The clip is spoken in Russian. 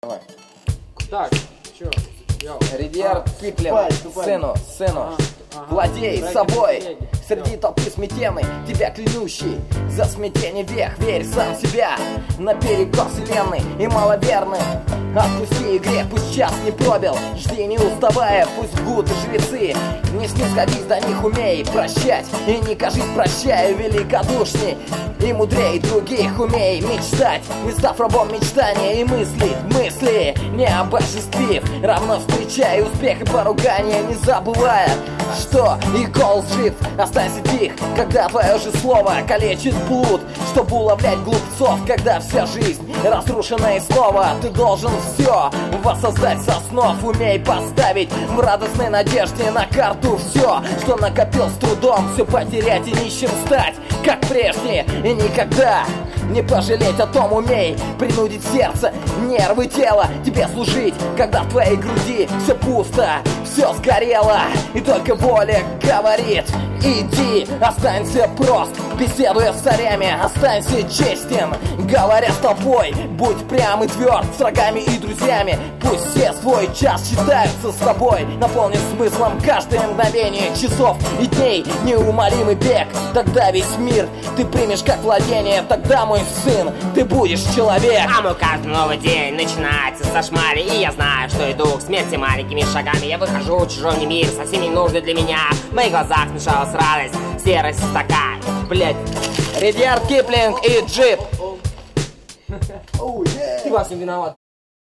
Давай. Так, чё? Редьярд Киплинг, сыну, владей собой среди толпы сметенной, тебя клянущий за смятение век. Верь сам в себя наперекор вселенной и маловерным. Отпусти грех, пусть час не пробил, жди не уставая, пусть гуд и жрецы. Не снисходись до них, умей прощать и не кажись, прощаю, великодушней и мудрей других. Умей мечтать, не став рабом мечтания, и мысли, не обожествив, равно встречая успех и поругание, не забывая, что и голос жив. Останься тих, когда твое же слово калечит блуд, чтобы уловлять глупцов, когда вся жизнь разрушена и снова ты должен все воссоздать со снов. Умей поставить в радостной надежде на карту все, что накопил с трудом, все потерять и нищим стать, как прежде, и никогда не пожалеть о том. Умей принудить сердце, нервы, тело тебе служить, когда в твоей груди все пусто, все сгорело, и только воля говорит: иди, останься прост, беседуя с царями, останься честен, говоря с тобой, будь прям и тверд с врагами и друзьями. Пусть все свой час считаются с тобой, наполнен смыслом каждое мгновение часов и дней, неумолимый бег. Тогда весь мир ты примешь как владение, тогда, мой сын, ты будешь человек. А мой каждый новый день начинается со шмали, и я знаю, что иду к смерти маленькими шагами. Я выхожу в чужой мир, совсем не нужный для меня. В моих глазах смешалась радость, серость такая, блять. Редьярд Киплинг и Джип. Ты во всем виноват.